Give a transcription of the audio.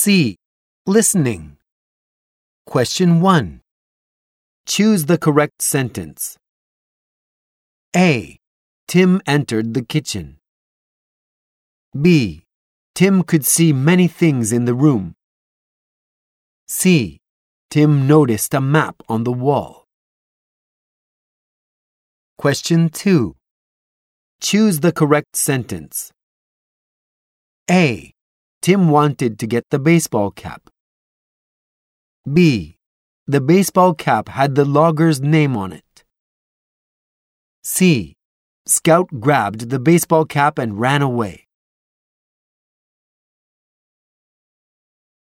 C. Listening. Question 1. Choose the correct sentence. A. Tim entered the kitchen. B. Tim could see many things in the room. C. Tim noticed a map on the wall. Question 2. Choose the correct sentence. A. Tim wanted to get the baseball cap. B. The baseball cap had the logger's name on it. C. Scout grabbed the baseball cap and ran away.